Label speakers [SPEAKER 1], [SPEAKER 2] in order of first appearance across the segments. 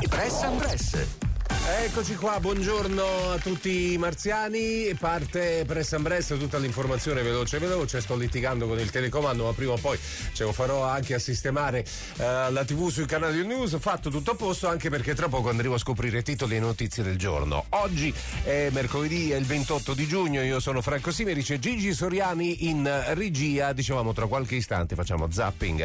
[SPEAKER 1] Press and Press.
[SPEAKER 2] Eccoci qua, buongiorno a tutti i marziani. Parte Press and Press, tutta l'informazione veloce. Sto litigando con il telecomando, ma prima o poi ce lo farò anche a sistemare la TV sui canali news. Fatto tutto a posto, anche perché tra poco andremo a scoprire titoli e notizie del giorno. Oggi è mercoledì, è il 28 di giugno. Io sono Franco Simeric e Gigi Soriani in regia. Dicevamo, tra qualche istante facciamo zapping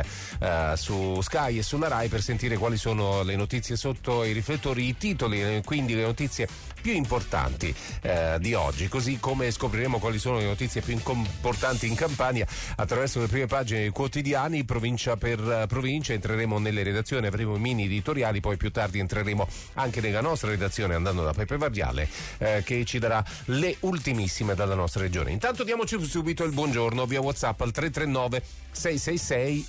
[SPEAKER 2] su Sky e sulla Rai per sentire quali sono le notizie sotto i riflettori, i titoli, quindi le notizie più importanti di oggi, così come scopriremo quali sono le notizie più importanti in Campania attraverso le prime pagine dei quotidiani, provincia per provincia. Entreremo nelle redazioni, avremo mini editoriali, poi più tardi entreremo anche nella nostra redazione andando da Peppe Varriale che ci darà le ultimissime dalla nostra regione. Intanto diamoci subito il buongiorno via WhatsApp al 339 666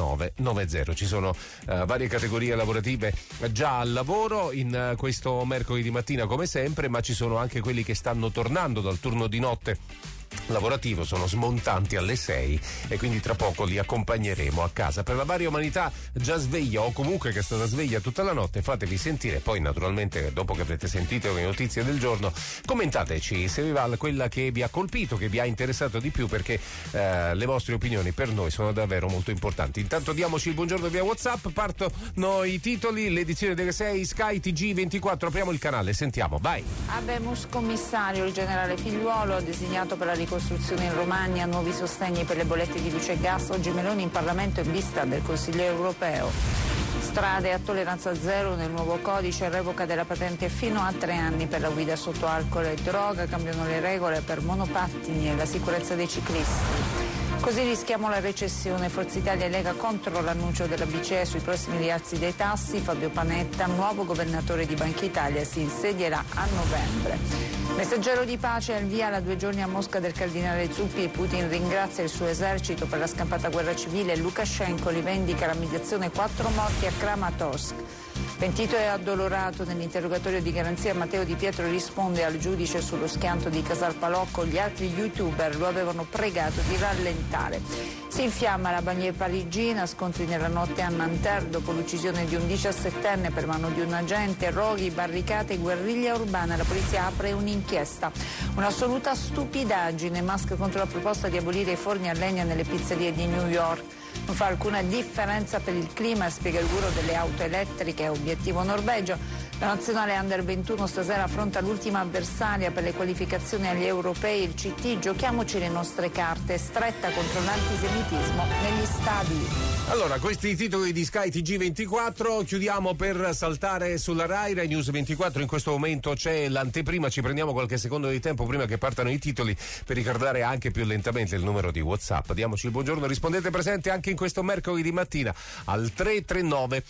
[SPEAKER 2] 9990. Ci sono varie categorie lavorative già al lavoro in questo mercoledì mattina come sempre, ma ci sono anche quelli che stanno tornando dal turno di notte lavorativo, sono smontanti alle 6 e quindi tra poco li accompagneremo a casa. Per la varia umanità già sveglia o comunque che è stata sveglia tutta la notte, fatevi sentire. Poi naturalmente dopo che avrete sentito le notizie del giorno commentateci se vi va quella che vi ha colpito, che vi ha interessato di più, perché le vostre opinioni per noi sono davvero molto importanti. Intanto diamoci il buongiorno via WhatsApp, partono i titoli, l'edizione delle 6 Sky TG24, apriamo il canale, sentiamo, vai.
[SPEAKER 3] Habemus commissario, il generale Figliuolo ha designato per la ricostruzione in Romagna, nuovi sostegni per le bollette di luce e gas. Oggi Meloni in Parlamento in vista del Consiglio europeo. Strade a tolleranza zero nel nuovo codice, revoca della patente fino a 3 anni per la guida sotto alcol e droga, cambiano le regole per monopattini e la sicurezza dei ciclisti. Così rischiamo la recessione. Forza Italia e Lega contro l'annuncio della BCE sui prossimi rialzi dei tassi. Fabio Panetta, nuovo governatore di Banca Italia, si insedierà a novembre. Messaggero di pace, al via da 2 giorni a Mosca del cardinale Zuppi. Putin ringrazia il suo esercito per la scampata guerra civile. Lukashenko rivendica la mediazione, 4 morti a Kramatorsk. Pentito e addolorato nell'interrogatorio di garanzia, Matteo Di Pietro risponde al giudice sullo schianto di Casal Palocco. Gli altri youtuber lo avevano pregato di rallentare. Si infiamma la banlieue parigina, scontri nella notte a Nanterre dopo l'uccisione di un 17enne per mano di un agente, roghi, barricate, guerriglia urbana. La polizia apre un'inchiesta. Un'assoluta stupidaggine, Musk contro la proposta di abolire i forni a legna nelle pizzerie di New York. Non fa alcuna differenza per il clima, spiega il guru delle auto elettriche, obiettivo Norveggio. La nazionale Under 21 stasera affronta l'ultima avversaria per le qualificazioni agli europei, il CT. Giochiamoci le nostre carte, stretta contro l'antisemitismo negli stadi.
[SPEAKER 2] Allora, questi i titoli di Sky TG24, chiudiamo per saltare sulla Rai News 24. In questo momento c'è l'anteprima, ci prendiamo qualche secondo di tempo prima che partano i titoli per ricordare anche più lentamente il numero di WhatsApp. Diamoci il buongiorno, rispondete presente anche in questo mercoledì mattina al 339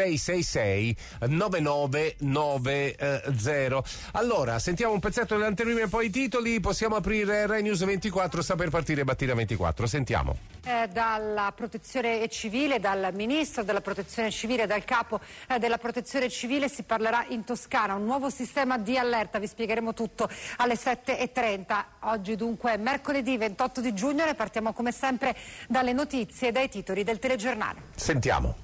[SPEAKER 2] 666 9990. Allora, sentiamo un pezzetto dell'anteprima e poi i titoli. Possiamo aprire Rai News 24, sta per partire Mattina 24, sentiamo.
[SPEAKER 4] Dalla protezione civile, dal ministro della protezione civile, dal capo della protezione civile si parlerà in Toscana, un nuovo sistema di allerta, vi spiegheremo tutto alle 7:30. Oggi dunque mercoledì 28 di giugno, ne partiamo come sempre dalle notizie e dai titoli del telegiornale.
[SPEAKER 2] Sentiamo.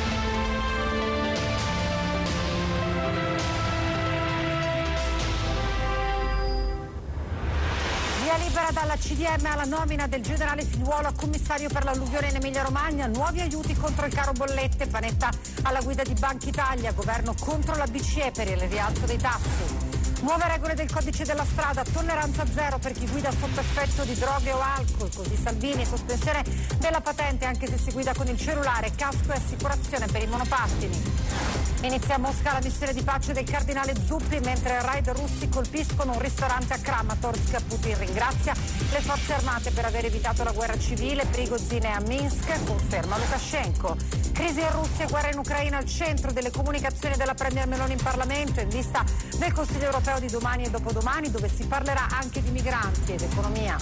[SPEAKER 4] Libera dalla CDM alla nomina del generale Figliuolo a commissario per l'alluvione in Emilia-Romagna, nuovi aiuti contro il caro bollette, Panetta alla guida di Banca Italia, governo contro la BCE per il rialzo dei tassi. Nuove regole del codice della strada, tolleranza zero per chi guida sotto effetto di droghe o alcol, così Salvini, sospensione della patente anche se si guida con il cellulare, casco e assicurazione per i monopattini. Inizia a Mosca la missione di pace del cardinale Zuppi, mentre raid russi colpiscono un ristorante a Kramatorsk. Putin ringrazia le forze armate per aver evitato la guerra civile, Prigozhin è a Minsk, conferma Lukashenko. Crisi in Russia e guerra in Ucraina al centro delle comunicazioni della Premier Meloni in Parlamento, in vista del Consiglio europeo di domani e dopodomani, dove si parlerà anche di migranti ed economia.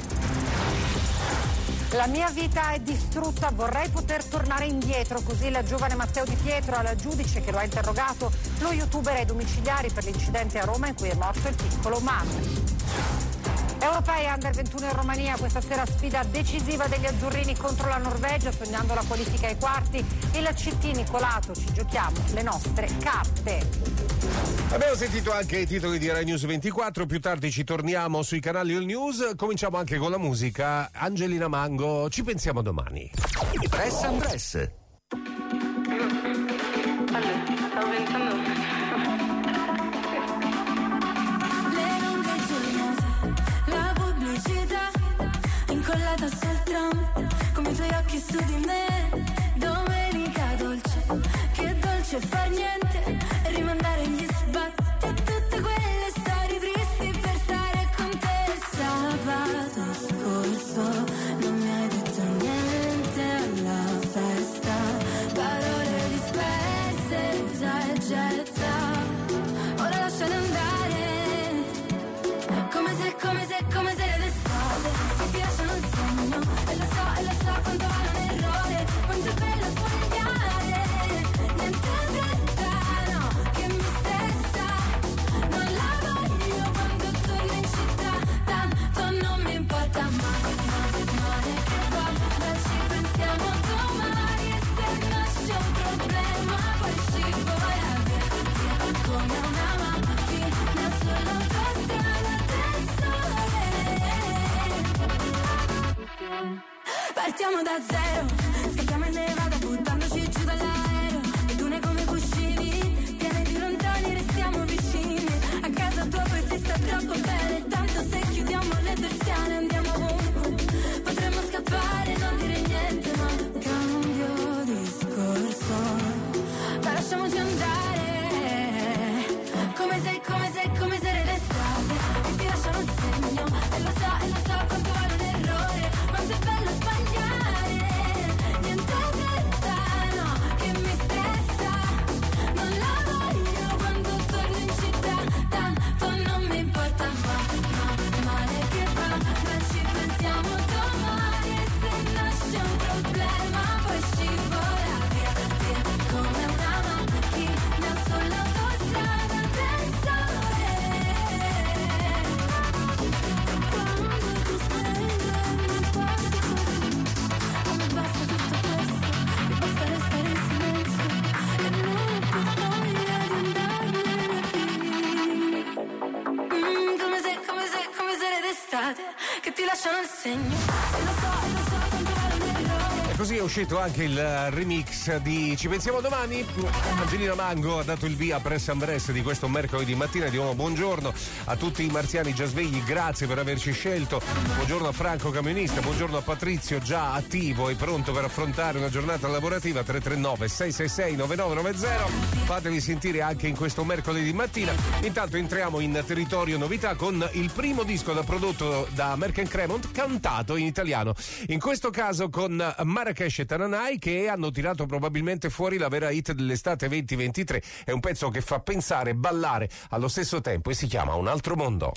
[SPEAKER 4] La mia vita è distrutta, vorrei poter tornare indietro, così la giovane Matteo Di Pietro alla giudice che lo ha interrogato, lo youtuber ai domiciliari per l'incidente a Roma in cui è morto il piccolo Manuel. Europei Under 21 in Romania, questa sera sfida decisiva degli azzurrini contro la Norvegia, sognando la qualifica ai quarti. Il CT Nicolato, ci giochiamo le nostre carte.
[SPEAKER 2] Abbiamo sentito anche i titoli di Rai News 24, più tardi ci torniamo sui canali All News, cominciamo anche con la musica. Angelina Mango, ci pensiamo domani.
[SPEAKER 1] Press and Press.
[SPEAKER 5] Allora, stavo pensando.
[SPEAKER 6] Le lunghe giornate, la pubblicità incollata sul tram, come i tuoi occhi su di me. Domenica dolce, che dolce far niente, rimandare gli sbatti a tutte quelle storie tristi per stare con te. Sabato scorso non mi hai detto niente alla festa, parole disperse, usa e getta. Ora lasciali andare, come se le d'estate che ti lasciano il segno. E lo so quanto vale un errore, quanto è bello sbagliare. Niente fretta, no, che mi stressa. Non la voglio quando torno in città, tanto non mi importa male che va. Ma ci pensiamo domani e se nasce un problema poi scivola via come una macchina sull'autostrada del sole. Partiamo da zero, scappiamo in nevada buttandoci giù dall'aereo. E tu ne come cuscini, pianeti lontani restiamo vicini. A casa tua poi si sta troppo bene, tanto se chiudiamo le persiane andiamo ovunque. Potremmo scappare, non dire niente, ma cambio discorso. Ma lasciamoci andare, come se le d'estate che ti lasciano il segno. E lo so quanto vale un errore, quanto è bello sbagliare. Niente fretta, no, che mi stressa. Non la voglio quando torno in città, tanto non mi importa male che va. Ma ci pensiamo domani e se nasce un problema poi scivola via come una macchina sull'autostrada del sole. Quando ti svegli mi guardi così, a me basta tutto questo, mi basta restare in silenzio e non ho più voglia di andarmene via. Come se le d'estate che ti lasciano il segno. E lo so quanto vale un errore.
[SPEAKER 2] E così è uscito anche il remix di Ci pensiamo domani. Angelina Mango ha dato il via a Press and Press di questo mercoledì mattina. Di nuovo buongiorno a tutti i marziani già svegli, grazie per averci scelto. Buongiorno a Franco camionista, buongiorno a Patrizio già attivo e pronto per affrontare una giornata lavorativa. 339 666 9990. Fatevi sentire anche in questo mercoledì mattina. Intanto entriamo in territorio novità con il primo disco da prodotto da Merck & Cremont cantato in italiano. In questo caso con Marrakesh e Tananai, che hanno tirato probabilmente fuori la vera hit dell'estate 2023. È un pezzo che fa pensare e ballare allo stesso tempo e si chiama Un altro mondo.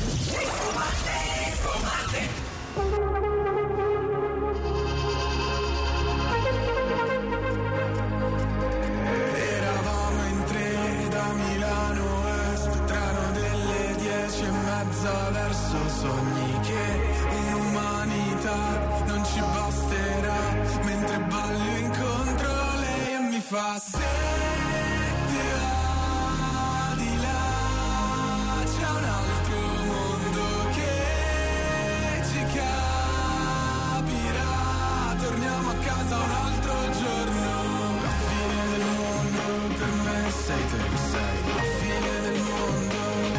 [SPEAKER 7] Eravamo in tre da Milano Est, treno delle 10:30 verso sogni che un'umanità non ci basterà, mentre ballo incontro lei e mi fa se ti va di là c'è un altro mondo che ci capirà, torniamo a casa un altro giorno. La fine del mondo per me sei te che sei la fine del mondo.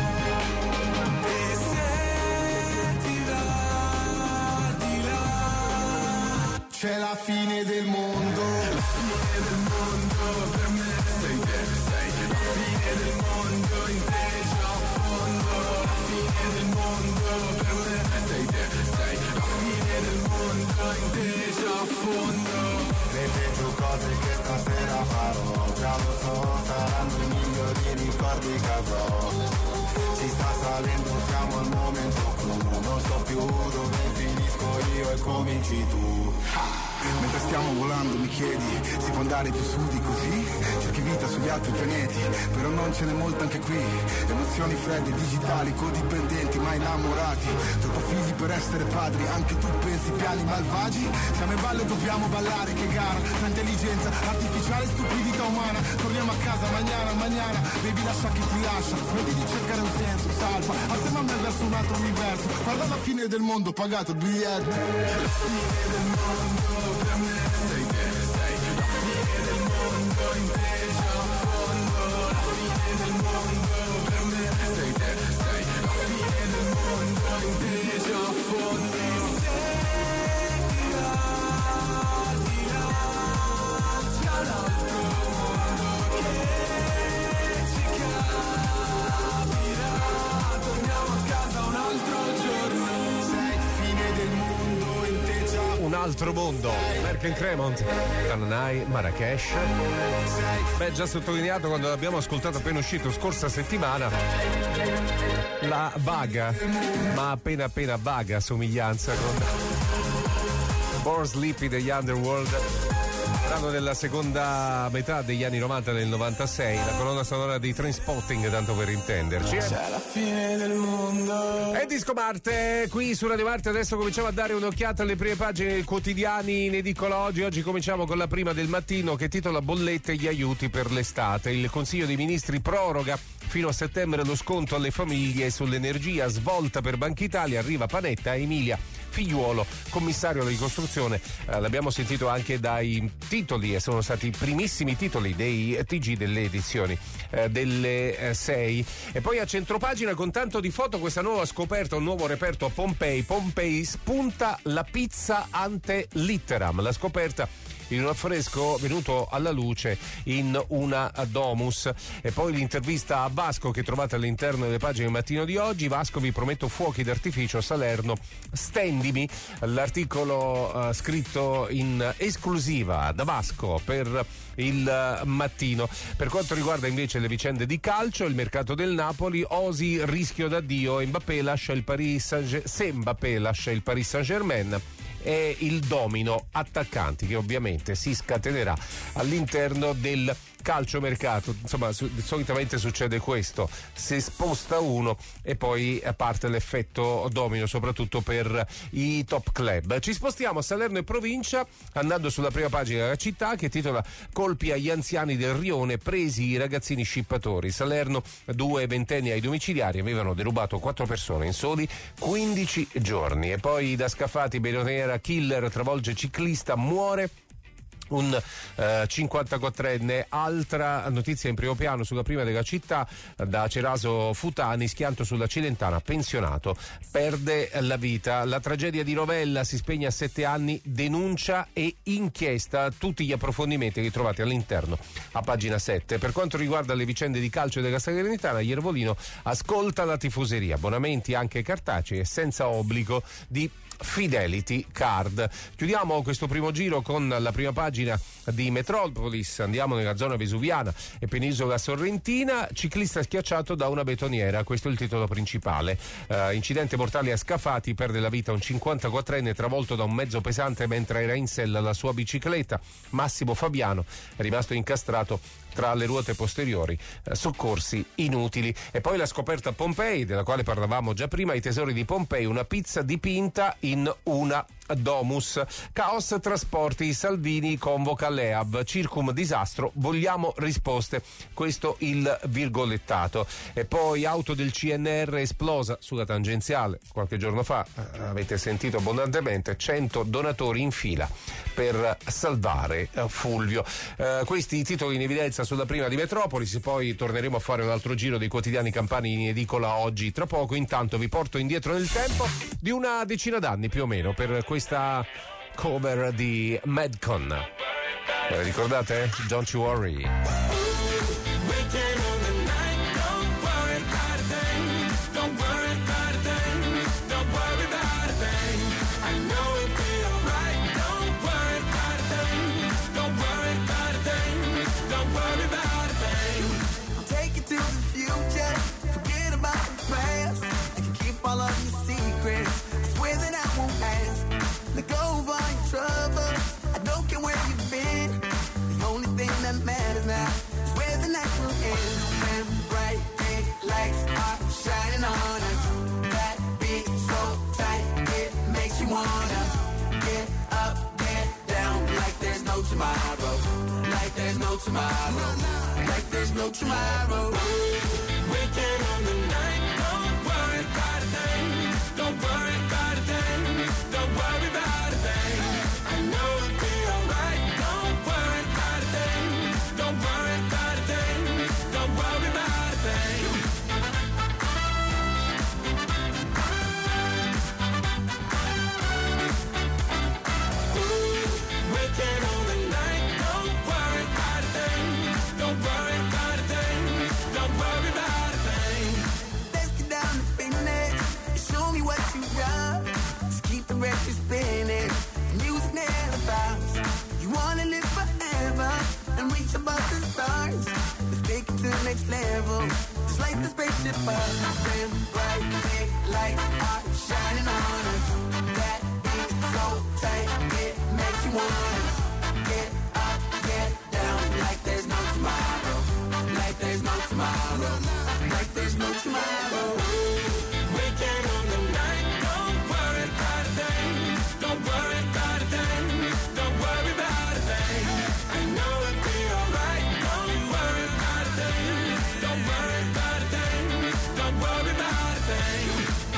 [SPEAKER 7] E se ti va di là c'è la fine del mondo. La fine del mondo per me sei te che sei la fine del mondo, in te già a fondo. La fine del mondo per me sei te che sei la fine del mondo, in te già a fondo. Ripeto cose che stasera farò, già lo so, saranno i migliori ricordi che avrò. Ci sta salendo, siamo al momento clou, non so più dove finisco io e cominci tu. Mentre stiamo volando mi chiedi, si può andare più su di così? Cerchi vita sugli altri pianeti, però non ce n'è molta anche qui. Emozioni fredde, digitali, codipendenti, ma innamorati. Troppo figli per essere padri, anche tu pensi piani malvagi? Siamo in ballo e dobbiamo ballare, che gara, tra intelligenza artificiale, stupidità umana. Torniamo a casa mañana, baby lascia che ti lascia. Smetti di cercare un senso, salva, assieme a me verso un altro universo. Guarda la fine del mondo, pagato il biglietto. La fine del mondo per me sei te, sei la fine del mondo in te già fondo. La fine del mondo per me sei te, sei la fine del mondo in te già fondo.
[SPEAKER 2] Un altro mondo, Merck Cremont, Tananai, Marrakesh. Beh, già sottolineato quando l'abbiamo ascoltato appena uscito scorsa settimana, la vaga, ma appena vaga somiglianza con Born Sleepy degli Underworld, brano della seconda metà degli anni 90 del 96, la colonna sonora di Trainspotting, tanto per intenderci.
[SPEAKER 7] C'è la fine del mondo.
[SPEAKER 2] E Disco Marte, qui su Radio Marte. Adesso cominciamo a dare un'occhiata alle prime pagine dei quotidiani in edicola oggi. Oggi cominciamo con la prima del mattino, che titola Bollette e gli aiuti per l'estate. Il Consiglio dei Ministri proroga fino a settembre lo sconto alle famiglie sull'energia. Svolta per Banca Italia, arriva Panetta e Emilia Figliuolo, commissario alla ricostruzione. L'abbiamo sentito anche dai titoli, e sono stati i primissimi titoli dei TG delle edizioni delle 6. E poi a centropagina, con tanto di foto, questa nuova scoperta, un nuovo reperto a Pompei. Pompei spunta la pizza ante litteram. La scoperta in un affresco venuto alla luce in una domus. E poi l'intervista a Vasco, che trovate all'interno delle pagine del mattino di oggi. Vasco: vi prometto fuochi d'artificio a Salerno, stendimi. L'articolo scritto in esclusiva da Vasco per il mattino. Per quanto riguarda invece le vicende di calcio, il mercato del Napoli, Osi rischio d'addio, Mbappé lascia il se Mbappé lascia il Paris Saint-Germain, e il domino attaccanti che ovviamente si scatenerà all'interno del calciomercato. Insomma, solitamente succede questo: si sposta uno e poi parte l'effetto domino, soprattutto per i top club. Ci spostiamo a Salerno e provincia, andando sulla prima pagina della Città, che titola colpi agli anziani del Rione, presi i ragazzini scippatori. Salerno, 2 ventenni ai domiciliari avevano derubato 4 persone in soli 15 giorni. E poi da Scafati, Benonera, killer travolge ciclista, muore un 54enne. Altra notizia in primo piano sulla prima della Città, da Ceraso Futani, schianto sulla Cilentana, pensionato perde la vita. La tragedia di Rovella, si spegne a 7 anni, denuncia e inchiesta. Tutti gli approfondimenti che trovate all'interno a pagina 7. Per quanto riguarda le vicende di calcio della Salernitana, Iervolino ascolta la tifoseria, abbonamenti anche cartacei e senza obbligo di Fidelity Card. Chiudiamo questo primo giro con la prima pagina di Metropolis. Andiamo nella zona vesuviana e penisola sorrentina. Ciclista schiacciato da una betoniera, questo è il titolo principale. Incidente mortale a Scafati, perde la vita un 54enne travolto da un mezzo pesante mentre era in sella alla sua bicicletta. Massimo Fabiano è rimasto incastrato tra le ruote posteriori, soccorsi inutili. E poi la scoperta a Pompei, della quale parlavamo già prima, i tesori di Pompei, una pizza dipinta in una domus. Caos trasporti, Salvini convoca l'EAV, circum disastro, vogliamo risposte, questo il virgolettato. E poi auto del CNR esplosa sulla tangenziale qualche giorno fa, avete sentito abbondantemente, 100 donatori in fila per salvare Fulvio. Questi i titoli in evidenza sulla prima di Metropolis. Poi torneremo a fare un altro giro dei quotidiani campani in edicola oggi tra poco. Intanto vi porto indietro nel tempo di una decina d'anni più o meno per questa cover di Madcon. Ricordate? Don't You Worry.
[SPEAKER 8] Let go of all your troubles. I
[SPEAKER 7] tomorrow. Like there's no tomorrow. Waking on the night, don't worry about a thing. Don't worry about a thing. Don't worry about a thing. I know it'll be alright. Don't worry about a thing. Don't worry about a thing. Don't worry about a thing. Waking on the night, don't worry about a thing. Don't worry about a thing. Don't worry about a thing. Let's get down to business. Show me what you got. Just keep the record spinning. Music never stops. You wanna live forever and reach above the stars. Let's take it to the next level. Just like the spaceship up. Them bright big lights are shining on us. That beat so tight, it makes you wanna get up, get down, like there's no tomorrow. Like there's no tomorrow. Like there's no tomorrow. Waking on the night, don't worry about a thing. Don't worry about a thing. Don't worry about a thing. I know it'll be alright. Don't worry about a thing. Don't worry about a thing. Don't worry about a thing.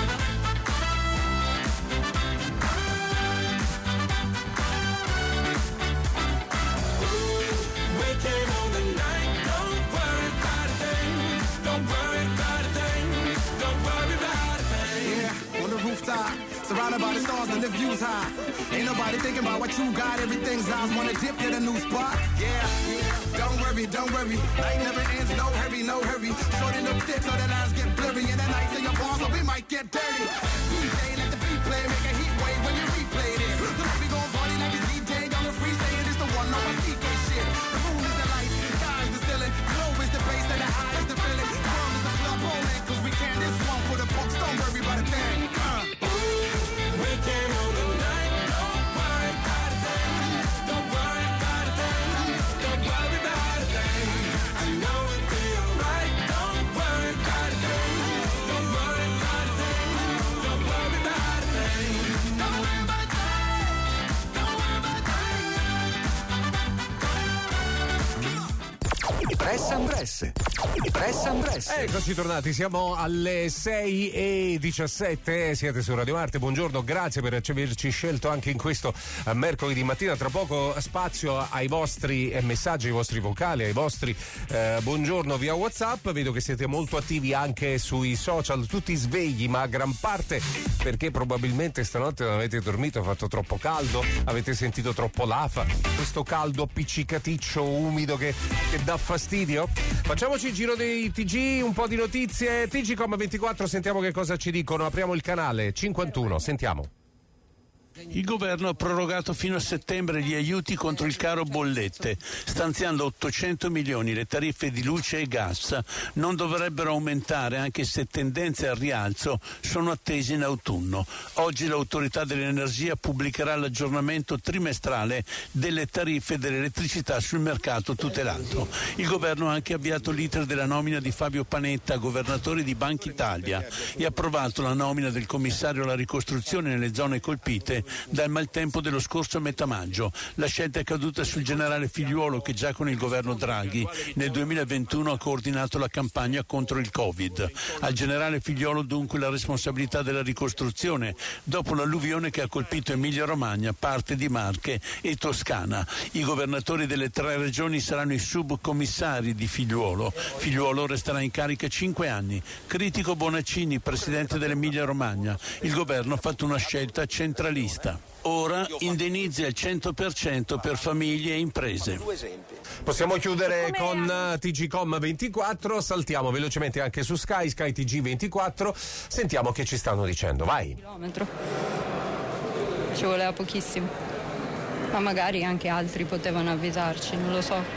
[SPEAKER 7] Waking on the night, don't worry about a thing. Don't worry about a thing. Don't worry about a thing.
[SPEAKER 8] Yeah, on the rooftop, surrounded by the stars and the views high. Ain't nobody thinking about what you got. Everything's eyes wanna dip, get a new spot. Yeah, don't worry, don't worry. Night never ends, no hurry, no hurry. Shorten up thick so the lines get blurry. And the nights in your bars, so we might get dirty. DJ, let the beat play, make a heat wave when you replay this. The night we gon' party like it's DJ on the free saying it's the one, no one CK shit. The moon is the light, the sky is the ceiling. Low is the bass and the high is the feeling. The world is a club rolling, cause we can. This one for the punks, don't worry about a thing.
[SPEAKER 7] Waking on the night, don't worry about a thing. Don't worry about a thing. Don't worry about a thing. I know it'll be alright. Don't worry about a thing. Don't worry about a thing. Don't worry about a thing. Don't worry about a thing. Don't worry about a thing.
[SPEAKER 1] Press and Press. Press and Press.
[SPEAKER 2] Eccoci tornati, siamo alle 6:17, siete su Radio Marte, buongiorno, grazie per averci scelto anche in questo mercoledì mattina. Tra poco spazio ai vostri messaggi, ai vostri vocali, ai vostri buongiorno via WhatsApp. Vedo che siete molto attivi anche sui social, tutti svegli, ma a gran parte perché probabilmente stanotte non avete dormito, ha fatto troppo caldo, avete sentito troppo l'afa, questo caldo appiccicaticcio, umido che dà fastidio. Facciamoci il giro dei TG, un po' di notizie. TG.com24, sentiamo che cosa ci dicono. Apriamo il canale 51, sentiamo.
[SPEAKER 9] Il governo ha prorogato fino a settembre gli aiuti contro il caro bollette, stanziando 800 milioni. Le tariffe di luce e gas non dovrebbero aumentare, anche se tendenze al rialzo sono attese in autunno. Oggi l'autorità dell'energia pubblicherà l'aggiornamento trimestrale delle tariffe dell'elettricità sul mercato tutelato. Il governo ha anche avviato l'iter della nomina di Fabio Panetta, governatore di Banca Italia, e ha approvato la nomina del commissario alla ricostruzione nelle zone colpite dal maltempo dello scorso metà maggio. La scelta è caduta sul generale Figliuolo, che già con il governo Draghi nel 2021 ha coordinato la campagna contro il Covid. Al generale Figliuolo dunque la responsabilità della ricostruzione dopo l'alluvione che ha colpito Emilia-Romagna, parte di Marche e Toscana. I governatori delle 3 regioni saranno i subcommissari di Figliuolo. Figliuolo resterà in carica 5 anni. Critico Bonaccini, presidente dell'Emilia-Romagna. Il governo ha fatto una scelta centralista. Ora indennizzi al 100% per famiglie e imprese.
[SPEAKER 2] Possiamo chiudere con TG.com24, saltiamo velocemente anche su Sky TG24, sentiamo che ci stanno dicendo, vai.
[SPEAKER 10] Chilometro. Ci voleva pochissimo, ma magari anche altri potevano avvisarci, non lo so.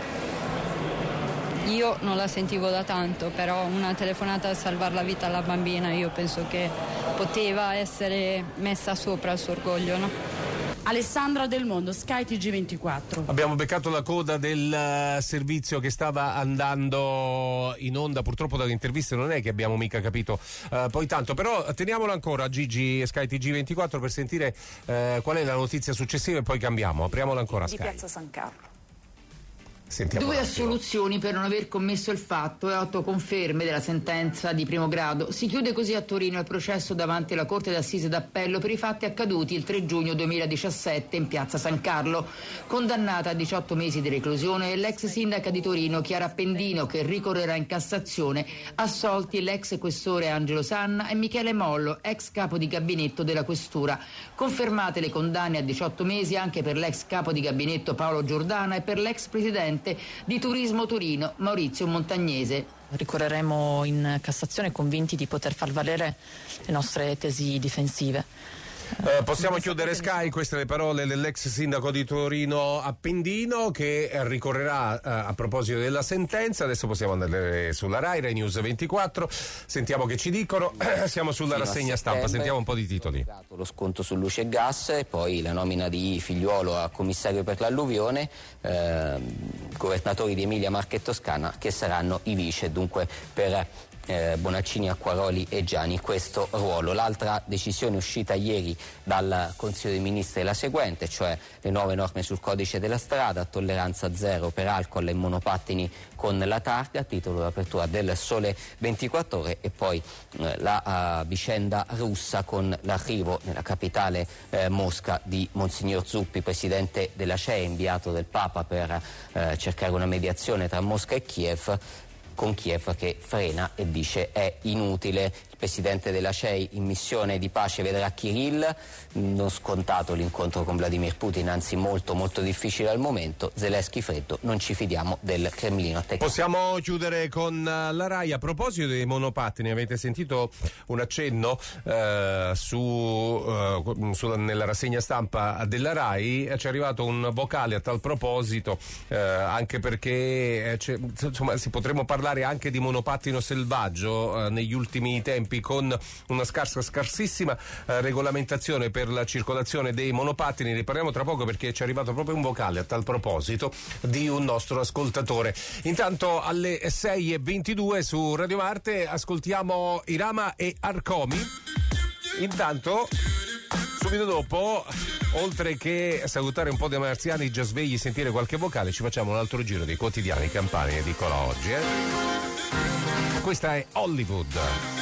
[SPEAKER 10] Io non la sentivo da tanto, però una telefonata a salvare la vita alla bambina io penso che poteva essere messa sopra il suo orgoglio, no?
[SPEAKER 11] Alessandra Del Mondo, Sky TG24.
[SPEAKER 2] Abbiamo beccato la coda del servizio che stava andando in onda, purtroppo dalle interviste non è che abbiamo mica capito poi tanto, però teniamolo ancora a Gigi Sky TG24 per sentire qual è la notizia successiva e poi cambiamo, apriamola ancora a
[SPEAKER 3] Di
[SPEAKER 2] Sky.
[SPEAKER 3] Piazza San Carlo.
[SPEAKER 2] Sentiamo
[SPEAKER 12] 2 assoluzioni per non aver commesso il fatto e 8 conferme della sentenza di primo grado. Si chiude così a Torino il processo davanti alla Corte d'Assise d'Appello per i fatti accaduti il 3 giugno 2017 in piazza San Carlo. Condannata a 18 mesi di reclusione l'ex sindaca di Torino Chiara Appendino, che ricorrerà in Cassazione, assolti l'ex questore Angelo Sanna e Michele Mollo, ex capo di gabinetto della questura. Confermate le condanne a 18 mesi anche per l'ex capo di gabinetto Paolo Giordana e per l'ex presidente di Turismo Torino Maurizio Montagnese.
[SPEAKER 13] Ricorreremo in Cassazione convinti di poter far valere le nostre tesi difensive.
[SPEAKER 2] Possiamo chiudere Sky, queste le parole dell'ex sindaco di Torino Appendino, che ricorrerà a proposito della sentenza. Adesso possiamo andare sulla Rai News 24, sentiamo che ci dicono. Siamo sulla rassegna stampa, sentiamo un po' di titoli.
[SPEAKER 14] Lo sconto su luce e gas e poi la nomina di Figliuolo a commissario per l'alluvione, governatori di Emilia, Marche e Toscana che saranno i vice, dunque per Bonaccini, Acquaroli e Gianni questo ruolo. L'altra decisione uscita ieri dal Consiglio dei Ministri è la seguente, cioè le nuove norme sul codice della strada, tolleranza zero per alcol e monopattini con la targa, titolo d'apertura del Sole 24 Ore, e poi la vicenda russa con l'arrivo nella capitale Mosca di Monsignor Zuppi, presidente della CEI, inviato del Papa per cercare una mediazione tra Mosca e Kiev, con Kiev che frena e dice è inutile. Il presidente della CEI in missione di pace vedrà Kirill, non scontato l'incontro con Vladimir Putin, anzi molto molto difficile al momento. Zelensky freddo, non ci fidiamo del Cremlino.
[SPEAKER 2] Possiamo chiudere con la Rai. A proposito dei monopattini, avete sentito un accenno nella rassegna stampa della Rai, ci è arrivato un vocale a tal proposito, anche perché insomma potremmo parlare anche di monopattino selvaggio negli ultimi tempi, con una scarsissima regolamentazione per la circolazione dei monopattini. Ne parliamo tra poco perché ci è arrivato proprio un vocale a tal proposito di un nostro ascoltatore. Intanto alle 6:22 su Radio Marte ascoltiamo Irama e Arcomi. Intanto subito dopo, oltre che salutare un po' dei marziani già svegli, sentire qualche vocale, ci facciamo un altro giro dei quotidiani campani edicola oggi. Questa è Hollywood.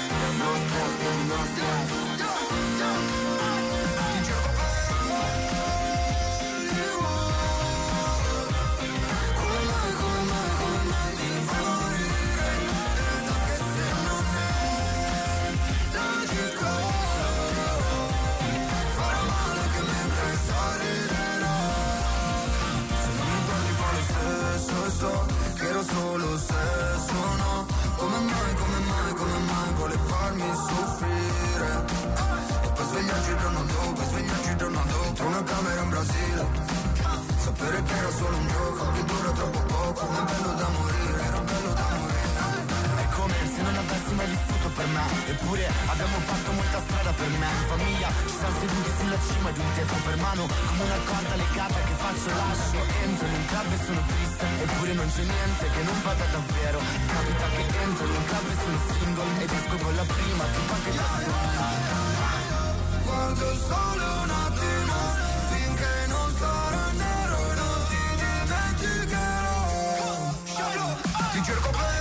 [SPEAKER 7] Che ero solo sesso, no? Come mai vuole farmi soffrire? E poi svegliarci il giorno dopo, dentro una camera in Brasile. Sapere che era solo un gioco, che dura troppo poco, ma è bello da morire, era bello da morire. È come se non avessi mai vissuto per me, eppure abbiamo fatto molta strada per me. In famiglia ci siamo seduti sulla cima di un tetto per mano, come una corda legata che faccio lascio. Entro in un club e sono triste, eppure non c'è niente che non vada davvero. Capita che entro in un club e sono single ed esco con la prima tipa che passo. Guardo solo un attimo finché non sarà nero e non ti dimenticherò. Ti cerco per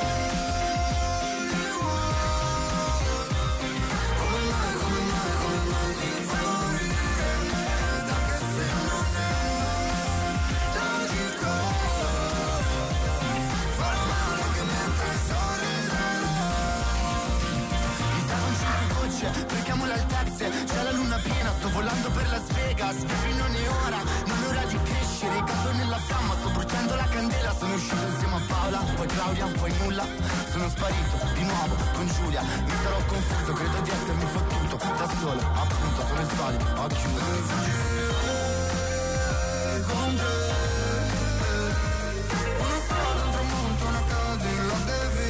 [SPEAKER 7] cerchiamo le altezze, c'è la luna piena, sto volando per Las Vegas, baby non è ora, non è ora di crescere, cado nella fiamma, sto bruciando la candela, sono uscito insieme a Paola, poi Claudia, poi nulla, sono sparito di nuovo con Giulia, mi sarò confuso, credo di essermi fottuto, da solo, appunto, sono il solito, ho chiuso. Con te, una strada, un tramonto, una casa, la devi.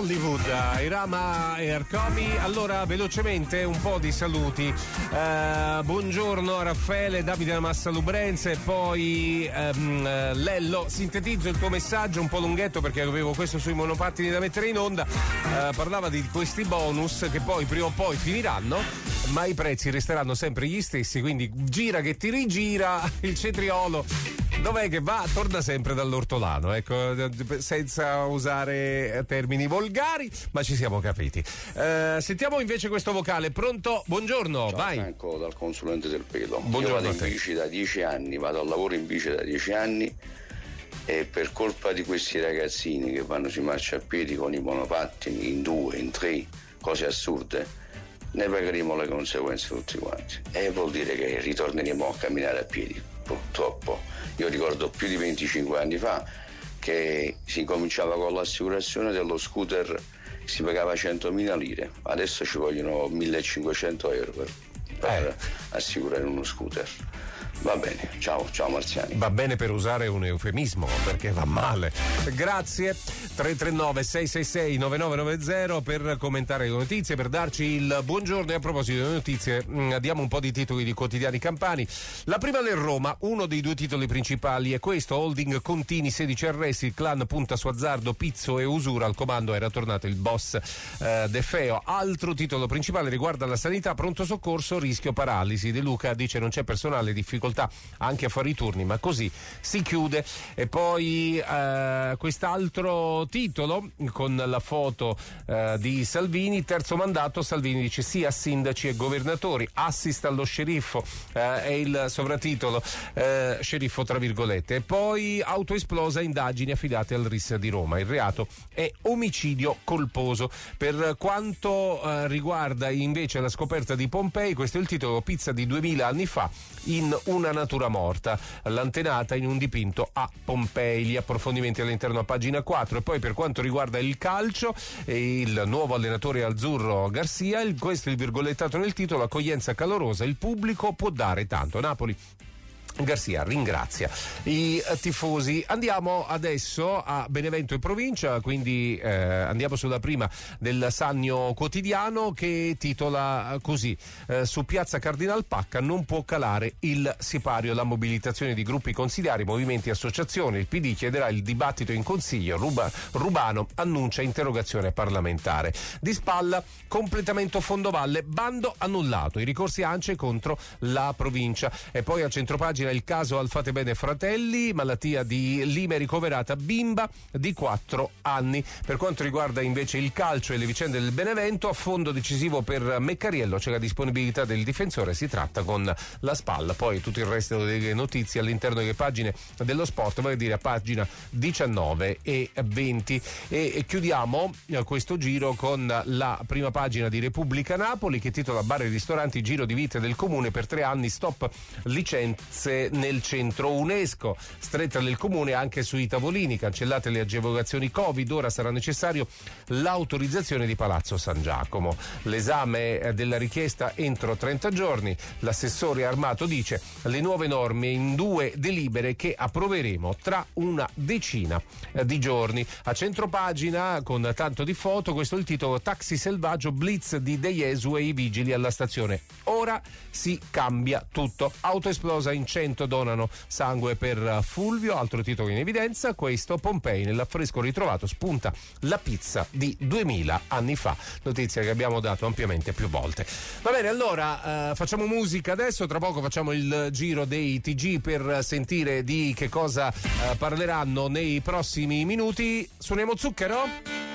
[SPEAKER 2] Hollywood, Irama e Arcomi. Allora, velocemente un po' di saluti. Buongiorno a Raffaele, Davide da Massa Lubrense e poi Lello. Sintetizzo il tuo messaggio un po' lunghetto perché avevo questo sui monopattini da mettere in onda. Parlava di questi bonus che poi prima o poi finiranno, ma i prezzi resteranno sempre gli stessi, quindi gira che ti rigira il cetriolo. Dov'è che va? Torna sempre dall'ortolano, ecco, senza usare termini volgari, ma ci siamo capiti. Sentiamo invece questo vocale. Pronto? Buongiorno,
[SPEAKER 15] ciao,
[SPEAKER 2] vai.
[SPEAKER 15] Franco, dal consulente del pelo.
[SPEAKER 2] Buongiorno.
[SPEAKER 15] Io vado in bici da 10 anni, vado al lavoro in bici da 10 anni e per colpa di questi ragazzini che vanno sui marciapiedi con i monopattini in 2, in 3, cose assurde, ne pagheremo le conseguenze tutti quanti. E vuol dire che ritorneremo a camminare a piedi. Purtroppo io ricordo più di 25 anni fa che si cominciava con l'assicurazione dello scooter, si pagava 100.000 lire, adesso ci vogliono 1.500 euro per assicurare uno scooter. Va bene, ciao Marziani.
[SPEAKER 2] Va bene per usare un eufemismo perché va male. Grazie. 339-666-9990 per commentare le notizie, per darci il buongiorno. E a proposito delle notizie, diamo un po' di titoli di quotidiani campani. La prima del Roma, uno dei due titoli principali è questo: holding Contini, 16 arresti, il clan punta su azzardo, pizzo e usura, al comando era tornato il boss De Feo. Altro titolo principale riguarda la sanità, pronto soccorso, rischio paralisi. De Luca dice non c'è personale, difficoltà anche a fare i turni, ma così si chiude. E poi quest'altro titolo con la foto di Salvini, terzo mandato, Salvini dice sì a sindaci e governatori, assist allo sceriffo, è il sovratitolo, sceriffo tra virgolette. E poi auto esplosa, indagini affidate al RIS di Roma, il reato è omicidio colposo. Per quanto riguarda invece la scoperta di Pompei, questo è il titolo: pizza di 2000 anni fa in una natura morta, l'antenata in un dipinto a Pompei. Gli approfondimenti all'interno a pagina 4. E poi per quanto riguarda il calcio, il nuovo allenatore azzurro Garcia, questo è il virgolettato nel titolo: accoglienza calorosa, il pubblico può dare tanto. Napoli, Garcia ringrazia i tifosi. Andiamo adesso a Benevento e provincia, quindi andiamo sulla prima del Sannio Quotidiano, che titola così: su piazza Cardinal Pacca non può calare il sipario, la mobilitazione di gruppi consigliari, movimenti e associazioni, il PD chiederà il dibattito in consiglio, Rubano annuncia interrogazione parlamentare. Di spalla completamento Fondovalle, bando annullato, i ricorsi ANCE contro la provincia. E poi a centropagina il caso Alfate Bene Fratelli, malattia di Lime, ricoverata bimba di 4 anni. Per quanto riguarda invece il calcio e le vicende del Benevento, a fondo decisivo per Meccariello, c'è la disponibilità del difensore, si tratta con la spalla. Poi tutto il resto delle notizie all'interno delle pagine dello sport, vale a dire a pagina 19 e 20. E chiudiamo questo giro con la prima pagina di Repubblica Napoli, che titola bar e ristoranti, giro di vite del comune per 3 anni, stop licenze nel centro. UNESCO, stretta del comune anche sui tavolini, cancellate le agevolazioni Covid, ora sarà necessario l'autorizzazione di Palazzo San Giacomo, l'esame della richiesta entro 30 giorni. L'assessore Armato dice le nuove norme in 2 delibere che approveremo tra una decina di giorni. A centropagina con tanto di foto, questo è il titolo: taxi selvaggio, blitz di De Jesu e i vigili alla stazione, ora si cambia tutto, auto esplosa in 100 donano sangue per Fulvio. Altro titolo in evidenza, questo: Pompei, nell'affresco ritrovato spunta la pizza di 2000 anni fa, notizia che abbiamo dato ampiamente più volte. Va bene, allora facciamo musica adesso, tra poco facciamo il giro dei TG per sentire di che cosa parleranno nei prossimi minuti. Suoniamo Zucchero?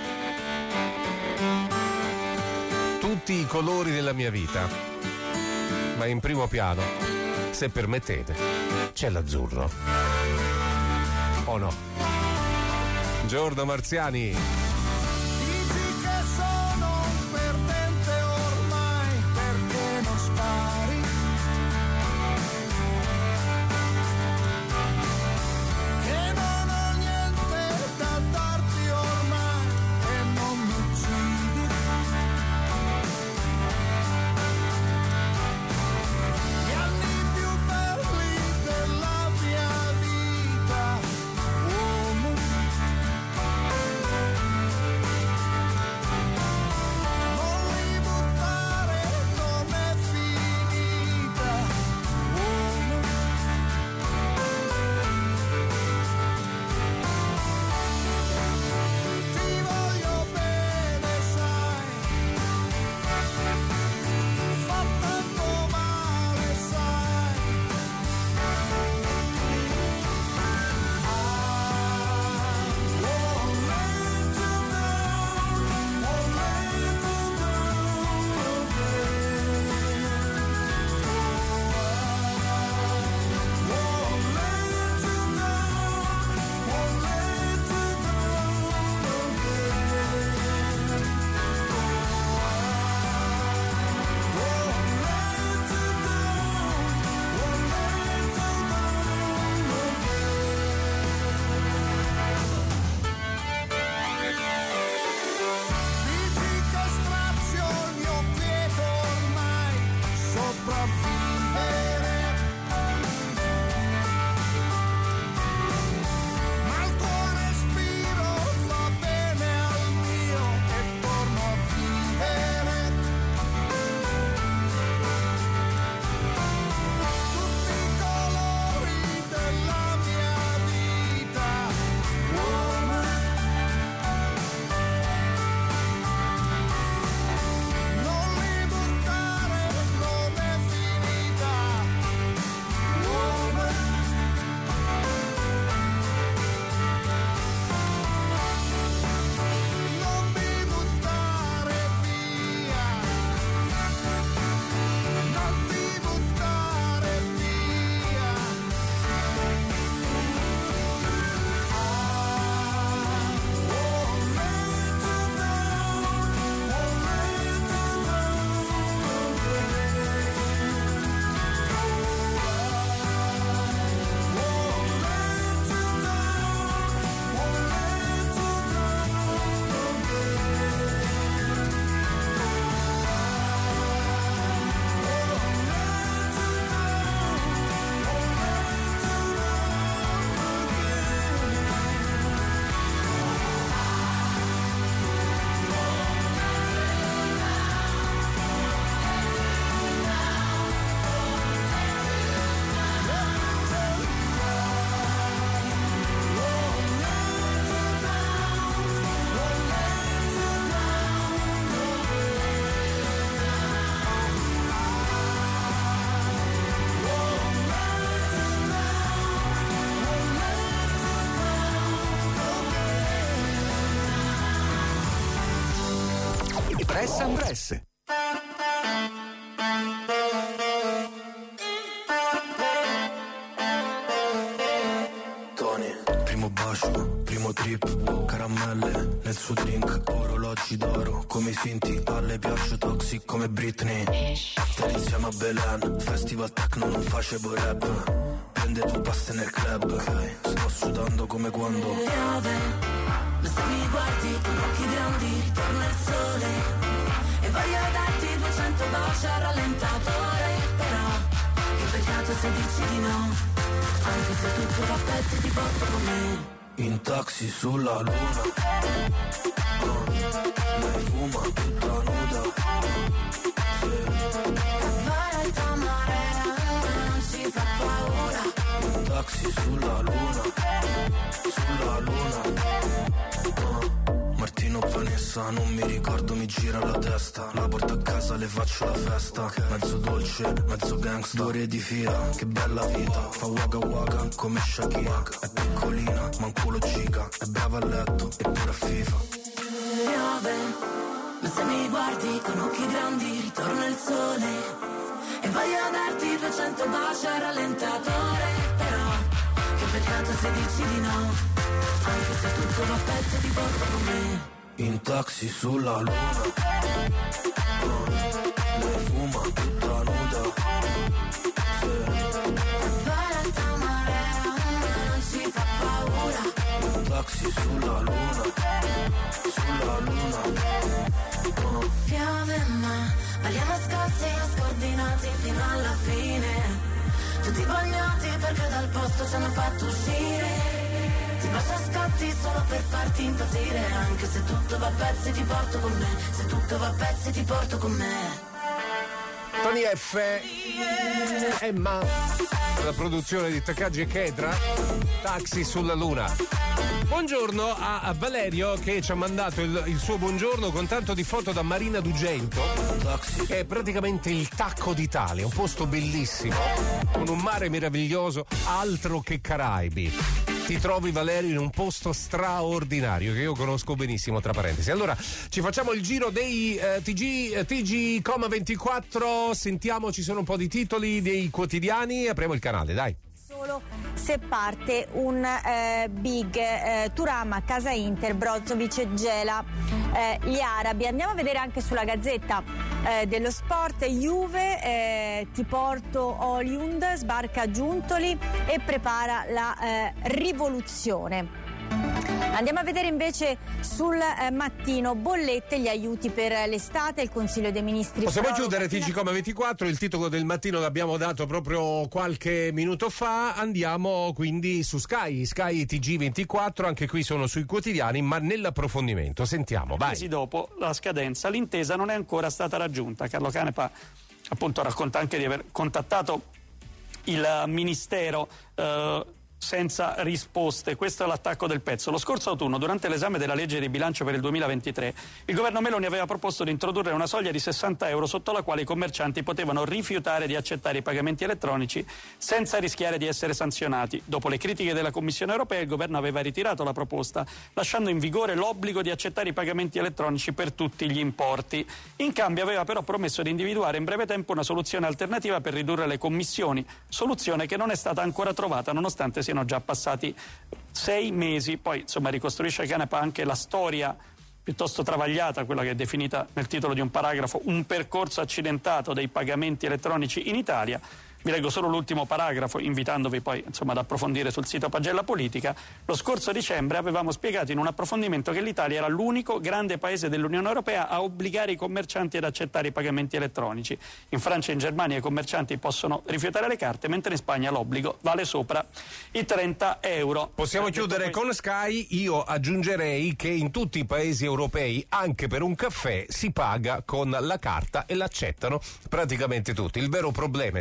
[SPEAKER 2] Tutti i colori della mia vita, ma in primo piano, se permettete, c'è l'azzurro. O no? Giorno Marziani.
[SPEAKER 7] Dici che sono un perdente ormai, perché non spari? Che non ho niente da darti ormai e non mi uccidi. Gli anni più belli della mia vita, uomo.
[SPEAKER 1] Press and Press.
[SPEAKER 16] Tony, primo bacio, primo trip, caramelle nel suo drink, orologi d'oro, come i finti, a lei piace toxic come Britney. After insieme a Belen, festival techno non facevo rap, prende tu paste nel club, okay. Sto sudando come quando
[SPEAKER 6] piove, ma se mi guardi con occhi grandi ritorna il sole e voglio darti 200 baci al rallentatore, però che peccato se dici di no, anche se tutto va a pezzi ti porto con me.
[SPEAKER 16] in taxi sulla luna, lei fuma tutta nuda,
[SPEAKER 6] Fare il tuo marea non ci fa paura.
[SPEAKER 16] in taxi sulla luna, Martino, Vanessa, non mi ricordo, mi gira la testa, la porto a casa, le faccio la festa, okay. Mezzo dolce, mezzo gangsta, 2 ore di fila, che bella vita, fa waka waka come Shakira, è piccolina, ma un culo giga, è brava a letto, eppure a FIFA.
[SPEAKER 6] Piove, ma se mi guardi con occhi grandi ritorna il sole e voglio darti 200 baci al rallentatore, però che peccato se dici di no, anche se tutto va a pezzi ti porto con me.
[SPEAKER 16] In taxi sulla luna, lei fuma tutta nuda,
[SPEAKER 6] Fare il tuo marea non ci fa paura.
[SPEAKER 16] in taxi sulla luna,
[SPEAKER 6] Piove ma balliamo scalzi e scordinati fino alla fine, tutti bagnati perché dal posto ci hanno fatto uscire. Ti bacio a scatti solo per farti impazzire, anche se tutto va a pezzi ti porto con me, se tutto va a pezzi ti porto con me.
[SPEAKER 2] Tony F. Emma, la produzione di Takagi e Kedra, Taxi sulla Luna. Buongiorno a Valerio che ci ha mandato il suo buongiorno con tanto di foto da Marina d'Ugento, che è praticamente il Tacco d'Italia, un posto bellissimo, con un mare meraviglioso, altro che Caraibi. Ti trovi, Valerio, in un posto straordinario che io conosco benissimo, tra parentesi. Allora, ci facciamo il giro dei TG24, sentiamo, ci sono un po' di titoli dei quotidiani, apriamo il canale, dai.
[SPEAKER 17] Solo se parte un big Turama, Casa Inter, Brozovic gela gli arabi. Andiamo a vedere anche sulla Gazzetta dello Sport, Juve, ti porto Oliund, sbarca Giuntoli e prepara la rivoluzione. Andiamo a vedere invece sul Mattino, bollette, gli aiuti per l'estate, il Consiglio dei Ministri.
[SPEAKER 2] Possiamo chiudere TG24, il titolo del Mattino l'abbiamo dato proprio qualche minuto fa. Andiamo quindi su Sky TG24, anche qui sono sui quotidiani, ma nell'approfondimento. Sentiamo, vai.
[SPEAKER 18] Mesi dopo la scadenza, l'intesa non è ancora stata raggiunta. Carlo Canepa appunto racconta anche di aver contattato il Ministero senza risposte. Questo è l'attacco del pezzo. Lo scorso autunno, durante l'esame della legge di bilancio per il 2023, il governo Meloni aveva proposto di introdurre una soglia di 60 euro sotto la quale i commercianti potevano rifiutare di accettare i pagamenti elettronici senza rischiare di essere sanzionati. Dopo le critiche della Commissione europea, il governo aveva ritirato la proposta, lasciando in vigore l'obbligo di accettare i pagamenti elettronici per tutti gli importi. In cambio aveva però promesso di individuare in breve tempo una soluzione alternativa per ridurre le commissioni, soluzione che non è stata ancora trovata nonostante siano già passati 6 mesi. Poi insomma ricostruisce Canepa anche la storia piuttosto travagliata, quella che è definita nel titolo di un paragrafo un percorso accidentato dei pagamenti elettronici in Italia. Vi leggo solo l'ultimo paragrafo, invitandovi poi insomma ad approfondire sul sito Pagella Politica. Lo scorso dicembre avevamo spiegato in un approfondimento che l'Italia era l'unico grande paese dell'Unione Europea a obbligare i commercianti ad accettare i pagamenti elettronici. In Francia e in Germania i commercianti possono rifiutare le carte, mentre in Spagna l'obbligo vale sopra i 30 euro.
[SPEAKER 2] Possiamo chiudere con Sky. Io aggiungerei che in tutti i paesi europei, anche per un caffè, si paga con la carta e l'accettano praticamente tutti. Il vero problema, si diceva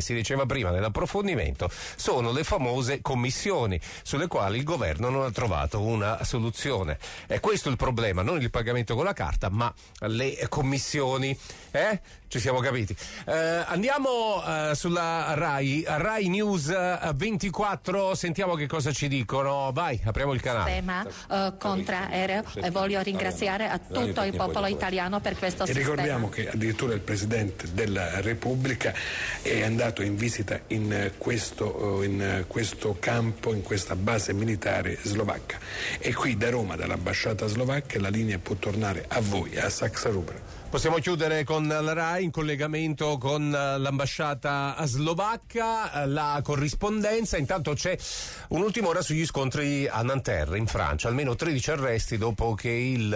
[SPEAKER 2] prima nell'approfondimento, sono le famose commissioni, sulle quali il governo non ha trovato una soluzione. È questo il problema, non il pagamento con la carta, ma le commissioni. Ci siamo capiti. Andiamo sulla Rai News 24, sentiamo che cosa ci dicono. Vai, apriamo il canale.
[SPEAKER 19] Sistema contraereo, e voglio ringraziare a tutto il popolo italiano per questo sistema.
[SPEAKER 20] E ricordiamo che addirittura il Presidente della Repubblica è andato in visita in questo campo, in questa base militare slovacca. E qui da Roma, dall'ambasciata slovacca, la linea può tornare a voi, a Saxa Rubra.
[SPEAKER 2] Possiamo chiudere con la Rai in collegamento con l'ambasciata slovacca, la corrispondenza. Intanto c'è un'ultima ora sugli scontri a Nanterre in Francia, almeno 13 arresti dopo che un